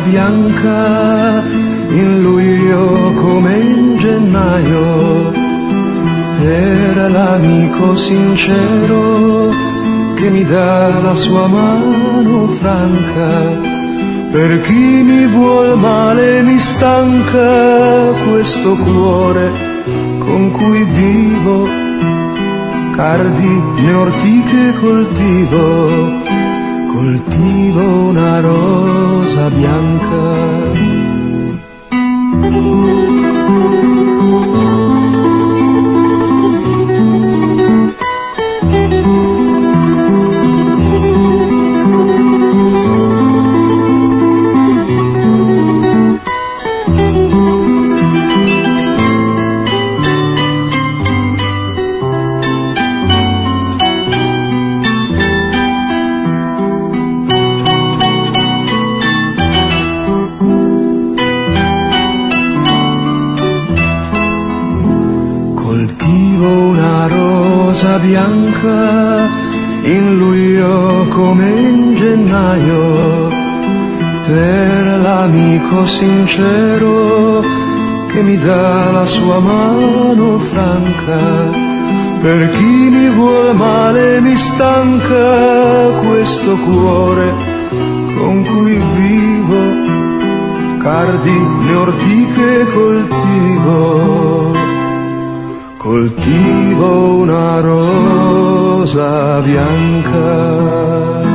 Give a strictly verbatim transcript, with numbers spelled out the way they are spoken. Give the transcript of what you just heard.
bianca in luglio come in gennaio, era l'amico sincero che mi dà la sua mano franca. Per chi mi vuol male mi stanca questo cuore con cui vivo, cardi né ortiche coltivo, coltivo una rosa bianca. Coltivo una rosa bianca in luglio come in gennaio, per l'amico sincero che mi dà la sua mano franca. Per chi mi vuol male mi stanca questo cuore con cui vivo, cardi né ortiche coltivo, coltivo una rosa bianca.